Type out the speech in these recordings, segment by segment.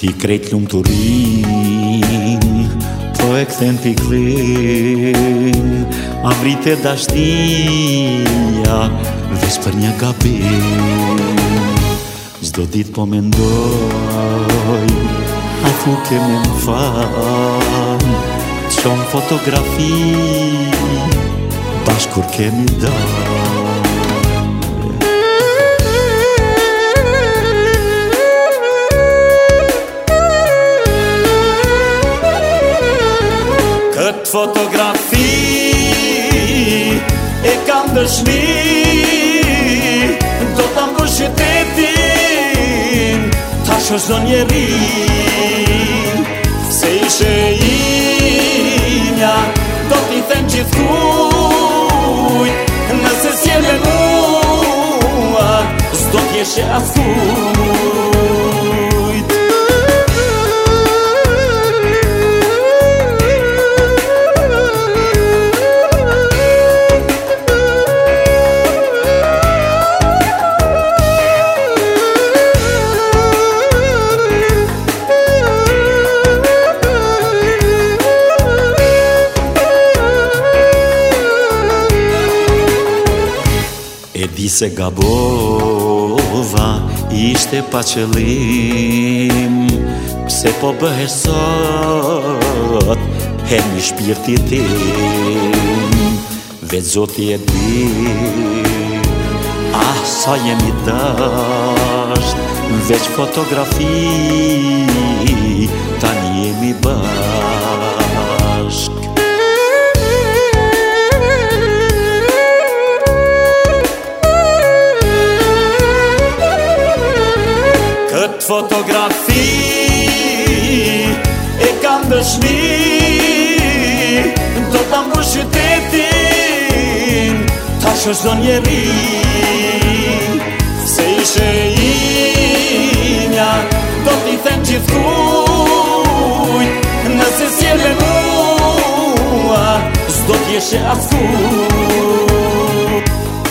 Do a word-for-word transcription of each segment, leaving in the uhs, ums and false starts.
Ti krejt lumëturin po e kthen pikëllim, amrite dashnia veç për një gabim. Çdo ditë po mendoj, a thu ke me më fal, çon fotografi bashkë kur kemi dalë. Këtë fotografi e kam dëshmi, do ta mbush qytetin, tash është do njeri, se ishe imja, do t'i them gjithkujt, nëse s'je me mua, s'do t'jeshe askujt. E di se gabova, ishte pa qëllim, pse po bëhesh sot, hermi shpirti tim, veç Zoti e di, ah sa jemi dasht, veç fotografi, tani jemi bashk. Këtë fotografi e kam dëshmi, do ta mbush qytetin, tash është do njeri, se ishe imja, do t'i them gjithkujt, nëse s'je me mua, s'do t'jeshe askujt.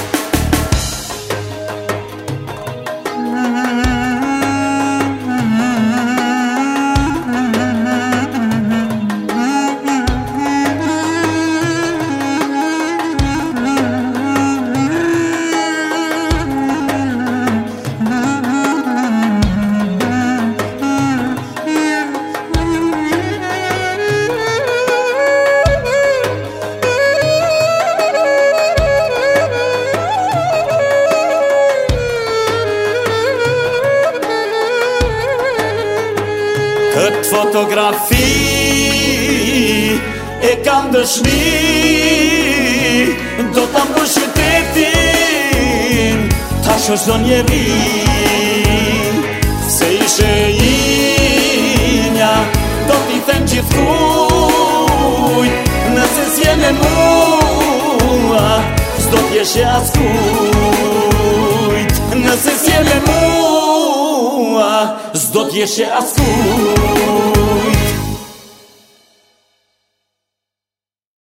Këtë fotografi e kam dëshmi, do ta mbush qytetin, tash është do njeri, se ishe imja, do t'i them gjithkujt, nëse s'je me mua, s'do t'jeshe askujt, nëse s'je me mua, s'do t'jeshe askujt.